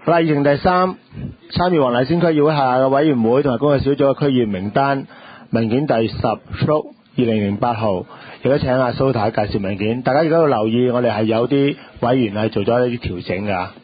好啦，議程第3，參與黃大仙區議會下嘅委員會同埋工作小組嘅區議員名單文件第10 2008號，亦都請阿蘇太介紹文件。大家亦都要留意，我哋係有啲委員係做咗一啲調整㗎。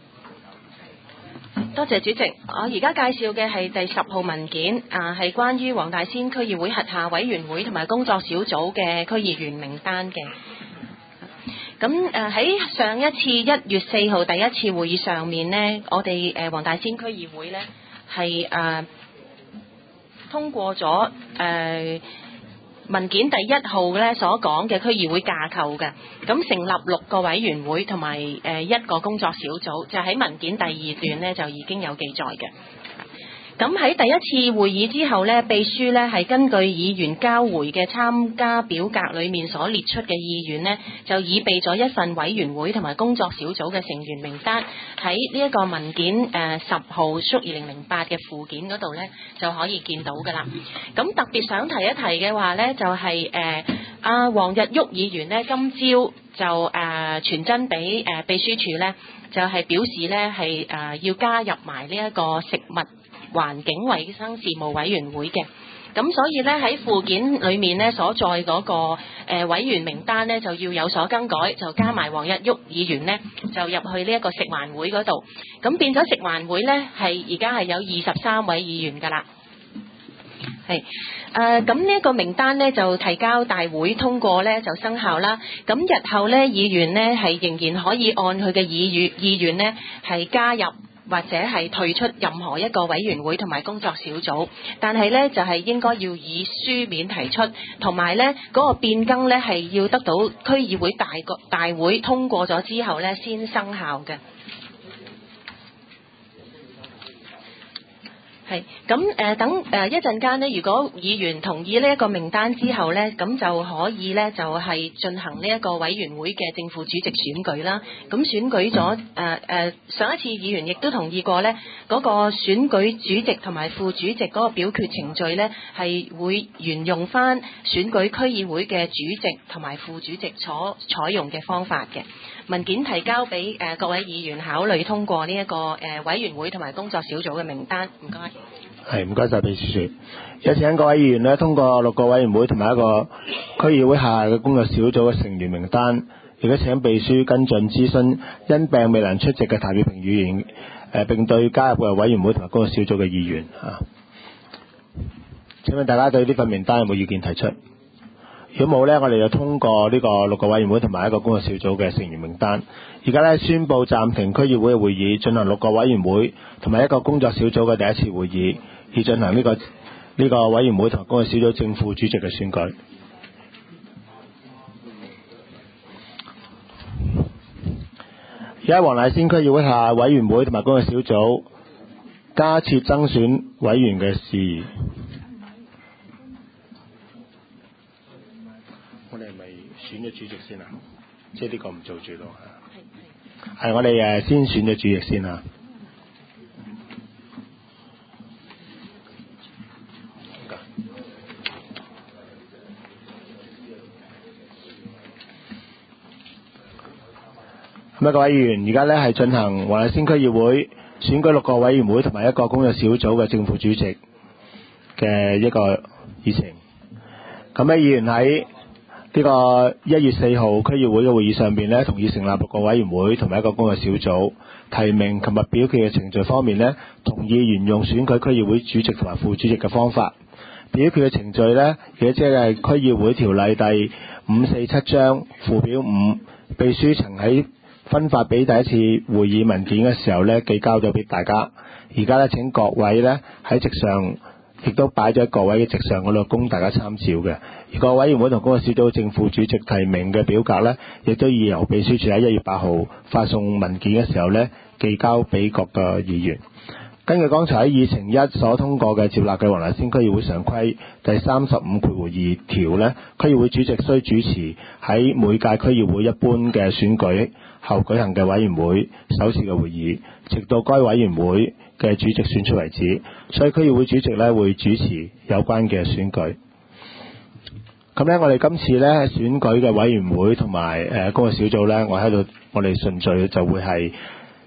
多謝主席，我而家介紹嘅係第10號文件，係關於黃大仙區議會轄下委員會同埋工作小組嘅區議員名單嘅。咁喺上一次1月4號第一次會議上面呢，我哋黃大仙區議會呢係通過咗文件第1號咧所講嘅區議會架構嘅，咁成立6個委員會同埋1個工作小組，就喺文件第2段呢就已經有記載嘅。咁喺第一次會議之後呢，秘書呢係根據議員交回嘅參加表格裏面所列出嘅意願呢，就已備咗一份委員會同埋工作小組嘅成員名單，喺呢一個文件10號/2008嘅附件嗰度呢就可以見到㗎啦。咁特別想提一提嘅話呢，就係黃日旭議員呢，今朝就傳真俾秘書處呢，就係表示呢係要加入埋呢一個食物環境衛生事務委員會嘅，咁所以呢，喺附件裏面呢所在嗰個委員名單呢就要有所更改，就加埋黃日旭議員呢就入去呢一個食環會嗰度，咁變咗食環會呢係而家係有23位議員㗎啦。係咁呢一個名單呢就提交大會通過呢就生效啦。咁日後呢議員呢係仍然可以按佢嘅意願呢係加入或者係退出任何一個委員會同埋工作小組，但係呢就係應該要以書面提出，同埋呢嗰個變更呢係要得到區議會大會通過咗之後呢先生效嘅。係咁等一陣間呢，如果議員同意呢一個名單之後呢，咁就可以呢就係進行呢一個委員會嘅正副主席選舉啦。咁選舉咗上一次議員亦都同意過呢嗰個選舉主席同埋副主席嗰個表決程序呢，係會沿用翻選舉區議會嘅主席同埋副主席所採用嘅方法嘅。文件提交俾各位議員考慮通過呢一個委員會同埋工作小組嘅名單。唔該。 係，唔該晒秘書處。有請各位議員呢通過6個委員會同埋1個區議會下嘅工作小組嘅成員名單，亦都請秘書跟進諮詢因病未能出席嘅譚耀平議員並對加入嘅委員會同埋工作小組嘅議員請問大家對呢份名單有冇意見提出？如果冇呢，我哋就通過呢個6個委員會同埋1個工作小組嘅成員名單。而家呢，宣布暫停區議會嘅會議，進行6個委員會同埋1個工作小組嘅第一次會議，以進行呢個委員會同埋工作小組正副主席嘅選舉。而家黃大仙區議會下委員會同埋工作小組加設增選委員嘅事宜。我哋係咪選咗主席先啊？即係呢個唔做住咯。係我哋先選咗主席先啊。咁啊，各位議員，而家呢係進行黃大仙區議會選舉6個委員會同埋1個工作小組嘅正副主席嘅一個議程。咁呢，議員喺呢個1月4號區議會嘅會議上邊呢，同意成立6個委員會同埋1個工作小組，提名及表決嘅程序方面呢，同意沿用選舉區議會主席同埋副主席嘅方法。表決嘅程序呢，亦即係區議會條例第547章附表5，秘書曾喺分發俾第一次會議文件嘅時候呢，寄交咗俾大家。而家呢，請各位呢喺席上，亦都擺咗喺各位嘅席上嗰度供大家參照嘅。而個委員會同工作小組正副主席提名嘅表格呢，亦都已由秘書處喺1月8號發送文件嘅時候呢，寄交俾各個議員。根據剛才喺議程1所通過嘅接納嘅黃大仙區議會常規第35.2條呢，區議會主席須主持喺每屆區議會一般嘅選舉後舉行嘅委員會首次嘅會議，直到該委員會嘅主席選出為止。所以區議會主席呢會主持有關嘅選舉。咁呢，我哋今次呢選舉嘅委員會同埋工作小組呢，我哋順序就會係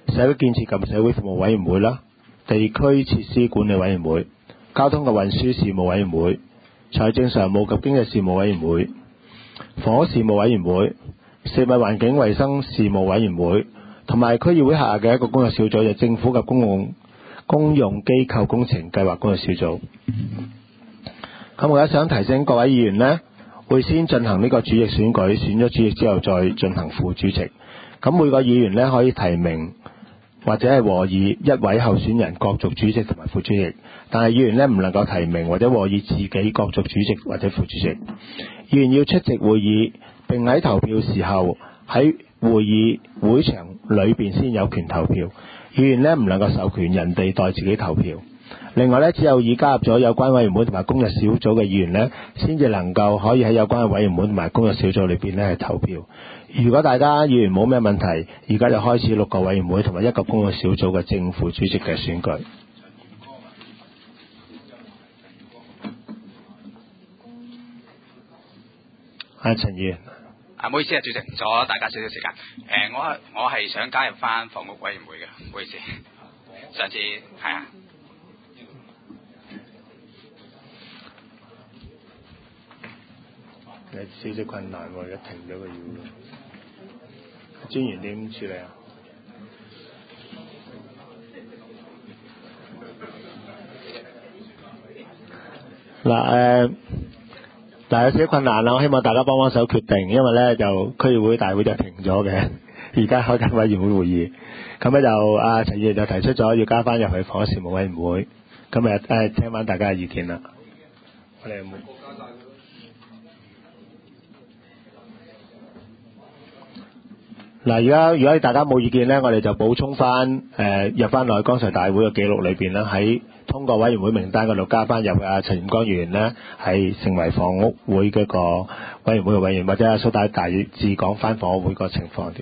社會建設及社會服務委員會啦、地區設施管理委員會、交通及運輸事務委員會、財政常務及經濟事務委員會、房屋事務委員會、食物環境衛生事務委員會，同埋區議會下嘅一個工作小組，就政府及公用機構工程計劃工作小組。咁我而家想提醒各位議員呢，會先進行呢個主席選舉，選咗主席之後再進行副主席。咁每個議員呢，可以提名或者係和議一位候選人角逐主席同埋副主席，但係議員呢，唔能夠提名或者和議自己角逐主席或者副主席。議員要出席會議，並喺投票時候喺會議會場裏邊先有權投票。議員呢，唔能夠授權人哋代自己投票。另外呢，只有已加入咗有關委員會同埋工作小組嘅議員呢，先至能夠可以喺有關嘅委員會同埋工作小組裏邊呢係投票。如果大家議員冇咩問題，而家就開始6個委員會同埋1個工作小組嘅正副主席嘅選舉。陳議員。 唔好意思啊，主席，阻大家少少時間。我係想加入翻房屋委員會嘅，唔好意思。上次係啊。 有少少困難喎，而家停咗個要。專員點處理啊？有少少困難啦，我希望大家幫手決定，因為咧就區議會大會就停咗嘅，而家開緊委員會會議，咁咧就陳議員就提出咗要加翻入去房屋事務委員會，咁聽翻大家嘅意見啦。我哋有冇？而家如果大家冇意見咧，我哋就補充翻入翻落去剛才大會嘅記錄裏邊啦，喺通過委員會名單嗰度加翻入陳炎光議員呢，係成為房屋會嗰個委員會嘅委員，或者蘇大致講翻房屋會個情況啲。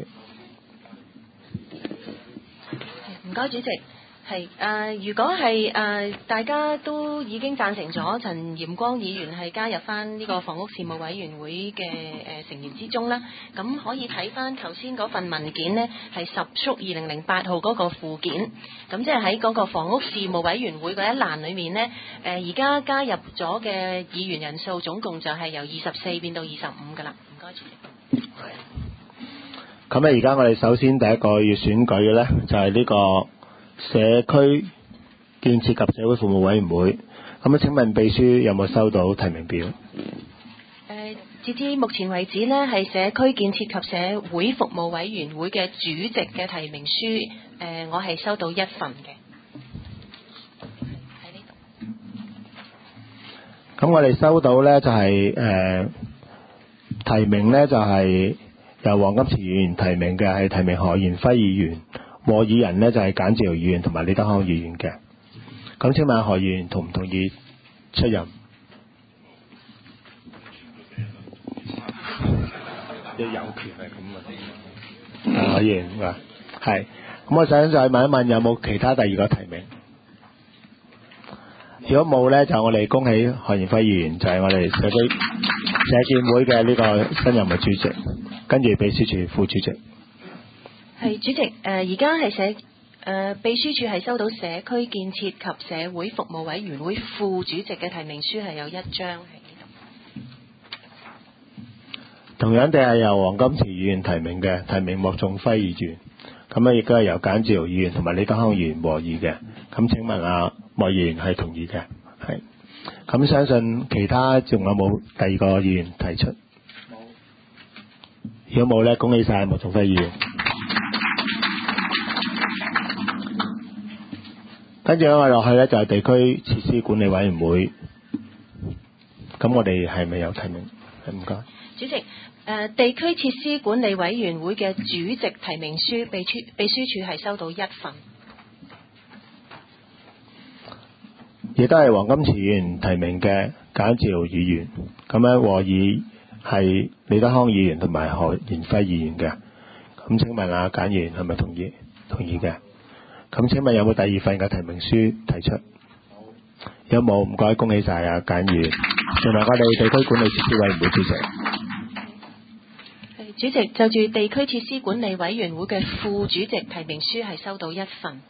唔該，主席。如果係大家都已經贊成咗陳炎光議員係加入翻呢個房屋事務委員會嘅成員之中啦，咁可以睇翻頭先嗰份文件呢，係10/2008號嗰個附件，咁即係喺嗰個房屋事務委員會嗰一欄裏面呢，而家加入咗嘅議員人數總共就係由24變到25㗎啦。唔該，主席。 咁而家我哋首先第一個要選舉嘅呢，就係呢個社區建設及社會服務委員會。咁請問秘書有冇收到提名表？ 截至目前為止呢，係社區建設及社會服務委員會嘅主席嘅提名書，我係收到1份嘅。喺呢度。咁我哋收到呢，就係提名呢，就係由黃金池議員提名嘅，係提名何賢輝議員。和議人呢，就係簡志豪議員同埋李德康議員嘅。咁請問何議員同唔同意出任？有權係咁啊！何議員話係。咁我想再問一問，有冇其他第二個提名？如果冇呢，就我哋恭喜何賢輝議員，就係我哋社建會嘅呢個新任嘅主席，跟住秘書處副主席。 係主席，而家係秘書處係收到社區建設及社會服務委員會副主席嘅提名書，係有1張喺呢度。同樣地係由黃金池議員提名嘅，提名莫仲輝議員，咁亦都係由簡志豪議員同埋李德康議員和議嘅。咁請問莫議員係同意嘅？係。咁相信其他仲有冇第二個議員提出？冇。如果冇呢，恭喜晒莫仲輝議員。跟住我落去呢，就係地區設施管理委員會，咁我哋係咪有提名？唔該。主席，地區設施管理委員會嘅主席提名書，秘書處係收到1份，亦都係黃金池議員提名嘅簡志豪議員，咁樣和議係李德康議員同埋何賢輝議員嘅。咁請問簡議員係咪同意？同意嘅。咁請問有冇第二份嘅提名書提出？有冇？唔該，恭喜晒簡議員，同埋我哋地區管理設施委員會主席。 主席就住地區設施管理委員會嘅副主席提名書係收到一份。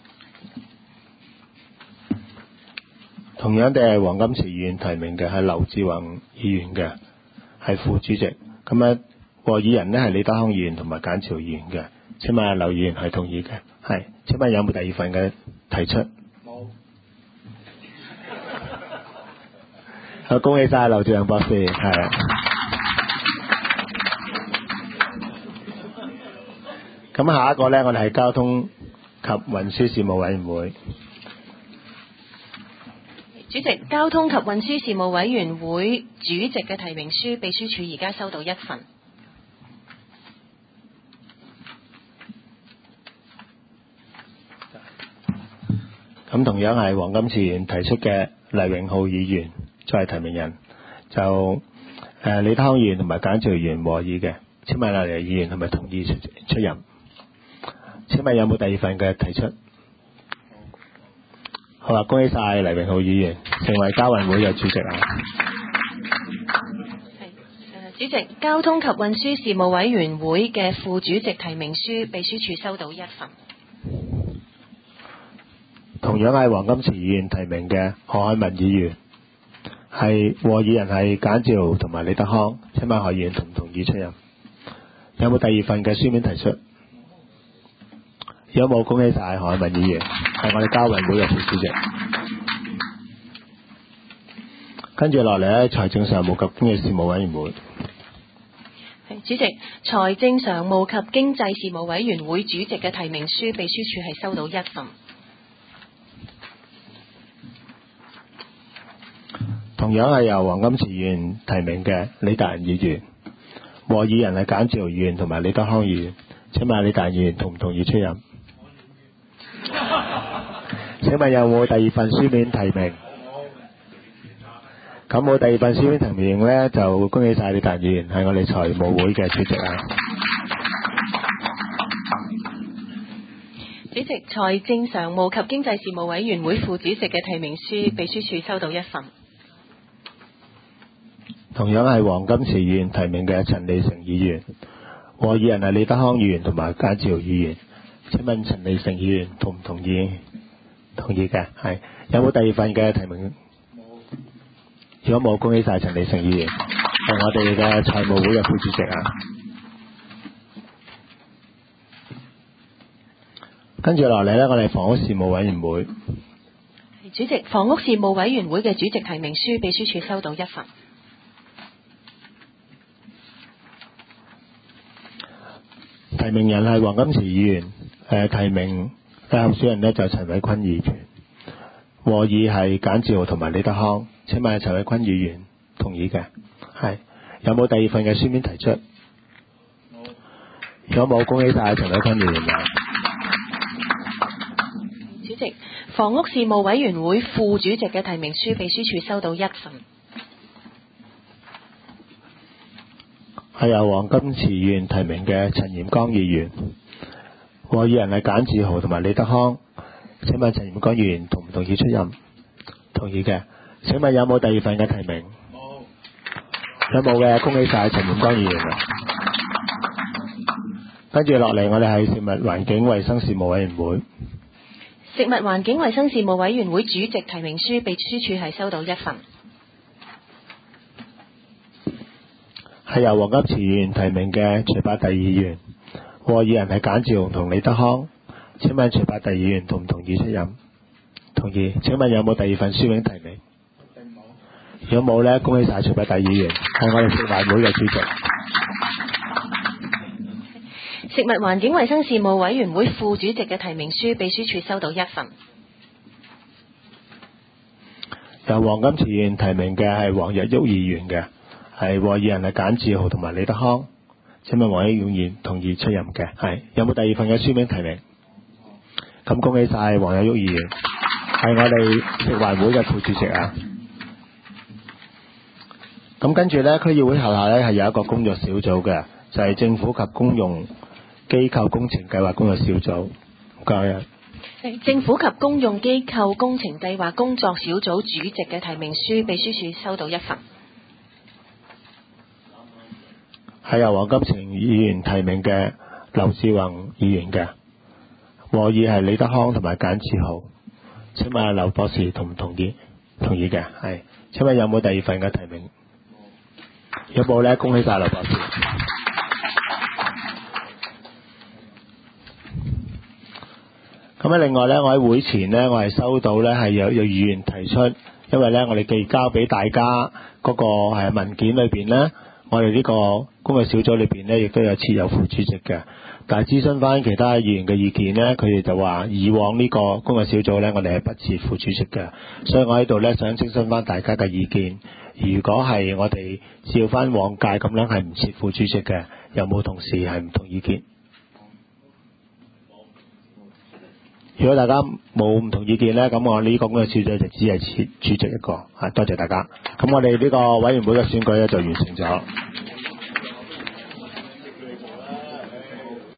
同樣地係黃金池議員提名嘅係劉志宏議員嘅係副主席。咁啊，和議人呢係李德康議員同埋簡朝議員嘅。請問劉議員係同意嘅？係。請問有冇第二份嘅提出？冇。好，恭喜晒劉志宏博士，係。咁下一個呢，我哋係交通及運輸事務委員會。 主席，交通及運輸事務委員會主席嘅提名書，秘書處而家收到一份。 咁同樣係黃金池議員提出嘅黎永浩議員作為提名人，就李德康議員同埋簡朝議員和議嘅。請問黎議員係咪同意出任？請問有冇第二份嘅提出？好啊，恭喜晒黎永浩議員成為交運會嘅主席啊！ 主席，交通及運輸事務委員會嘅副主席提名書，秘書處收到一份。 同樣係黃金池議員提名嘅何漢文議員，係和議人係簡照同埋李德康。請問何議員同唔同意出任？有冇第二份嘅書面提出？有冇？恭喜晒何漢文議員係我哋交運會嘅副主席。跟住落嚟咧，財政常務及經濟事務委員會。 主席，財政常務及經濟事務委員會主席嘅提名書，秘書處係收到一份。 同樣係由黃金池議員提名嘅李達仁議員，和議人係簡志豪議員同埋李德康議員。請問李達仁議員同唔同意出任？請問有冇第二份書面提名？咁冇第二份書面提名呢，就恭喜晒李達仁議員係我哋財務會嘅主席啊！ 主席，財政常務及經濟事務委員會副主席嘅提名書，秘書處收到一份。 同樣係黃金池議員提名嘅陳利成議員，和議人係李德康議員同埋簡志豪議員。請問陳利成議員同唔同意？同意嘅，係。有冇第二份嘅提名？冇。如果冇，恭喜晒陳利成議員係我哋嘅財務會嘅副主席啊！跟住落嚟呢，我哋房屋事務委員會。 主席，房屋事務委員會嘅主席提名書，秘書處收到一份。 提名人係黃金池議員，提名嘅候選人呢就陳偉坤議員，和議係簡志豪同埋李德康。請問陳偉坤議員同意嘅？係。有冇第二份嘅書面提出？冇。如果冇，恭喜晒陳偉坤議員啊！ 主席，房屋事務委員會副主席嘅提名書，秘書處收到一份。 係由黃金池議員提名嘅陳炎剛議員，和議人係簡志豪同埋李德康。請問陳炎剛議員同唔同意出任？同意嘅。請問有冇第二份嘅提名？冇。有冇嘅？恭喜晒陳炎剛議員啊！跟住落嚟，我哋係食物環境衛生事務委員會。 食物環境衛生事務委員會主席提名書，秘書處係收到一份。 係由黃金池議員提名嘅徐百第議員，和議人係簡志豪同李德康。請問徐百第議員同唔同意出任？同意。請問有冇第二份書面提名？冇。如果冇呢，恭喜晒徐百第議員係我哋食環會嘅主席。 食物環境衛生事務委員會副主席嘅提名書，秘書處收到一份。 由黃金池議員提名嘅係黃日旭議員嘅。係和議人係簡志豪同埋李德康。請問黃日旭議員同意出任嘅？係。有冇第二份嘅書面提名？咁恭喜晒黃日旭議員係我哋食環會嘅副主席啊！咁跟住呢，區議會轄下呢係有一個工作小組嘅，就係政府及公用機構工程計劃工作小組。唔該。 政府及公用機構工程計劃工作小組主席嘅提名書，秘書處收到一份。 係由黃金城議員提名嘅劉志宏議員嘅，和議係李德康同埋簡志豪。請問劉博士同唔同意？同意嘅，係。請問有冇第二份嘅提名？有冇呢？恭喜晒劉博士。咁另外呢，我喺會前呢，我係收到呢係有議員提出，因為呢，我哋寄交俾大家嗰個文件裏邊呢，我哋呢個工作小組裏邊呢，亦都有設有副主席嘅。但係諮詢翻其他議員嘅意見呢，佢哋就話以往呢個工作小組呢，我哋係不設副主席嘅，所以我喺度呢，想徵詢翻大家嘅意見。如果係我哋照翻往屆咁樣係唔設副主席嘅，有冇同事係唔同意見？如果大家冇唔同意見呢，咁我呢個工作小組就只係設主席一個。多謝大家。咁我哋呢個委員會嘅選舉呢，就完成咗。